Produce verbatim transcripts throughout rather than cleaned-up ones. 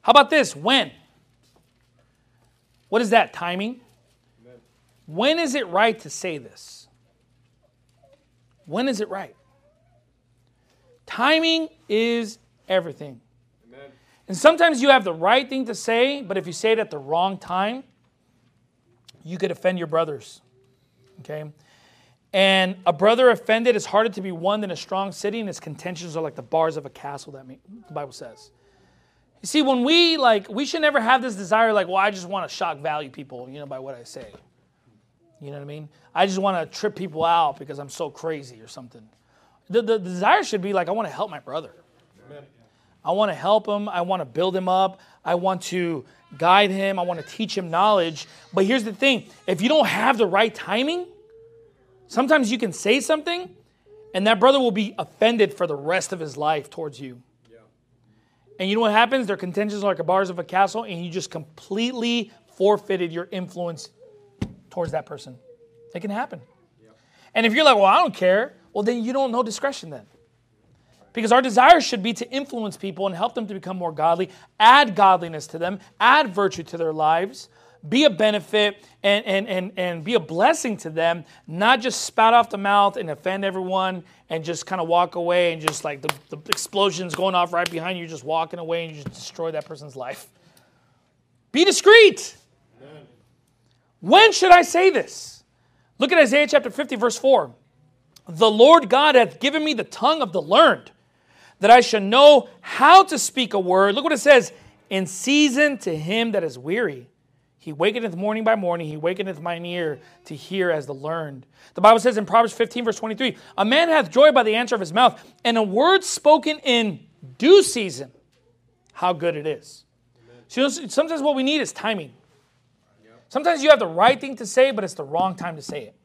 How about this? When? What is that? Timing? Amen. When is it right to say this? When is it right? Timing is everything. Amen. And sometimes you have the right thing to say, but if you say it at the wrong time, you could offend your brothers. Okay? And a brother offended is harder to be won than a strong city, and its contentions are like the bars of a castle, that the Bible says. You see, when we, like, we should never have this desire, like, well, I just want to shock value people, you know, by what I say. You know what I mean? I just want to trip people out because I'm so crazy or something. The, the, the desire should be like, I want to help my brother. Amen. I want to help him. I want to build him up. I want to guide him. I want to teach him knowledge. But here's the thing. If you don't have the right timing, sometimes you can say something, and that brother will be offended for the rest of his life towards you. Yeah. And you know what happens? Their contentions are like the bars of a castle, and you just completely forfeited your influence towards that person. It can happen. Yeah. And if you're like, well, I don't care, well, then you don't know discretion then. Because our desire should be to influence people and help them to become more godly, add godliness to them, add virtue to their lives, be a benefit and, and, and, and be a blessing to them, not just spout off the mouth and offend everyone and just kind of walk away and just like the, the explosions going off right behind you, just walking away and you just destroy that person's life. Be discreet. Amen. When should I say this? Look at Isaiah chapter fifty, verse four. The Lord God hath given me the tongue of the learned, that I should know how to speak a word. Look what it says. In season to him that is weary. He wakeneth morning by morning. He wakeneth mine ear to hear as the learned. The Bible says in Proverbs fifteen, verse twenty-three, a man hath joy by the answer of his mouth, and a word spoken in due season, how good it is. So, you know, sometimes what we need is timing. Sometimes you have the right thing to say, but it's the wrong time to say it.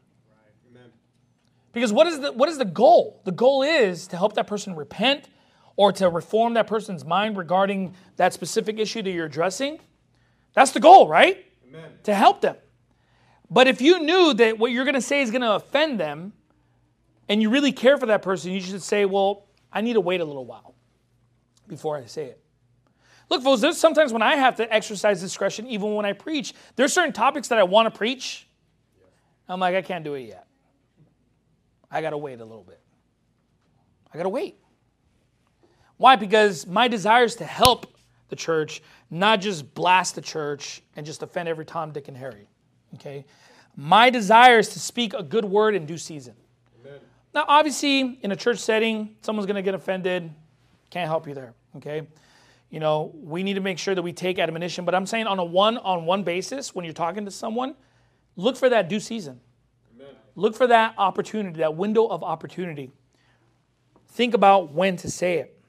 Because what is the what is the goal? The goal is to help that person repent or to reform that person's mind regarding that specific issue that you're addressing. That's the goal, right? Amen. To help them. But if you knew that what you're going to say is going to offend them and you really care for that person, you should say, well, I need to wait a little while before I say it. Look, folks, there's sometimes when I have to exercise discretion, even when I preach, there's certain topics that I want to preach. I'm like, I can't do it yet. I got to wait a little bit. I got to wait. Why? Because my desire is to help the church, not just blast the church and just offend every Tom, Dick, and Harry. Okay? My desire is to speak a good word in due season. Amen. Now, obviously, in a church setting, someone's going to get offended. Can't help you there. Okay? You know, we need to make sure that we take admonition. But I'm saying on a one-on-one basis, when you're talking to someone, look for that due season. Amen. Look for that opportunity, that window of opportunity. Think about when to say it.